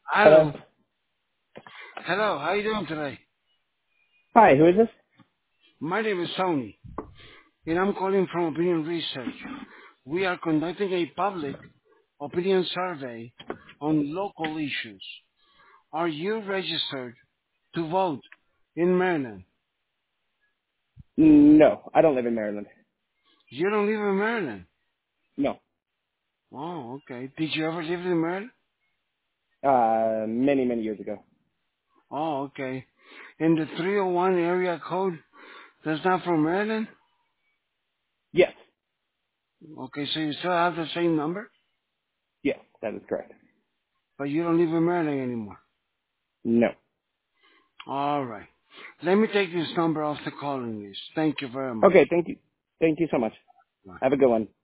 Hello. Hello. Hello, how you doing today? Hi, who is this? My name is Tony, and I'm calling from Opinion Research. We are conducting a public opinion survey on local issues. Are you registered to vote in Maryland? No, I don't live in Maryland. You don't live in Maryland. No. Oh, okay. Did you ever live in Maryland? Many, many years ago. Oh, okay. And the 301 area code, that's not from Maryland? Yes. Okay, so you still have the same number, Yes, that is correct. but you don't live in Maryland anymore. No. All right. Let me take this number off the calling list. Thank you very much. Okay, thank you. Thank you so much. Bye. Have a good one.